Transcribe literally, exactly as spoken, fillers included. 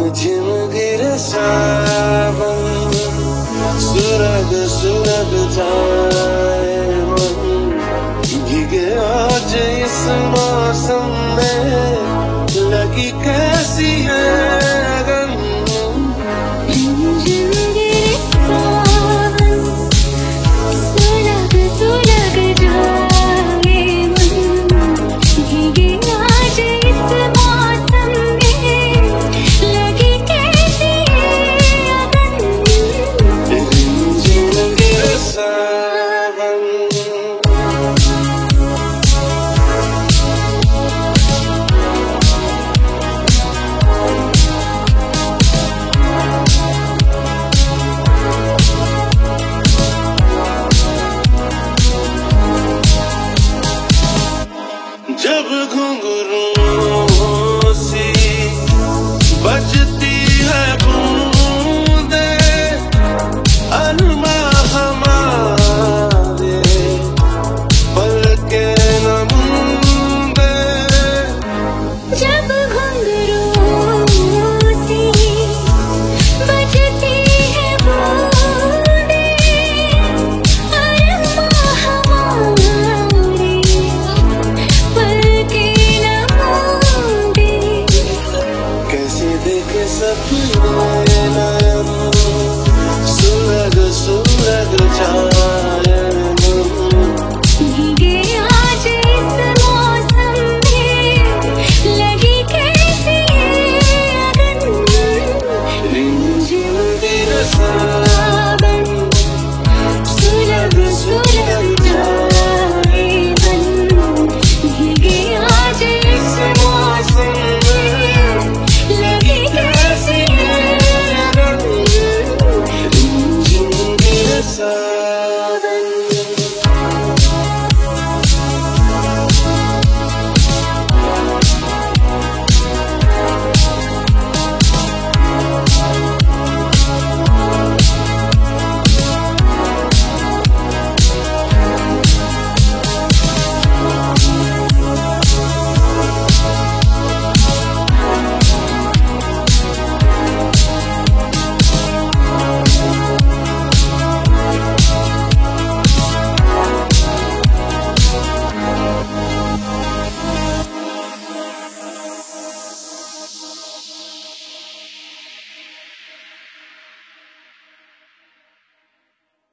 झिम गिरे सावन, सुलग सुलग जाए मन, भीगे आज इस मौसम में, लगी कैसी है अगन। झिम गिरे सावन, सुलग सुलग जाए मन, भीगे आज इस मौसम में, लगी कैसी है अगन। झिम गिरे सावन। जब घुंघरूं सी बजती है बूंदे, अरमा हमारे पलके न मूंदे। जब घुंघरूं सी बजती है बूंदे, अरमा हमारे पलके न मूंदे। कैसे देखे सपने नयन, सुलग सुलग जा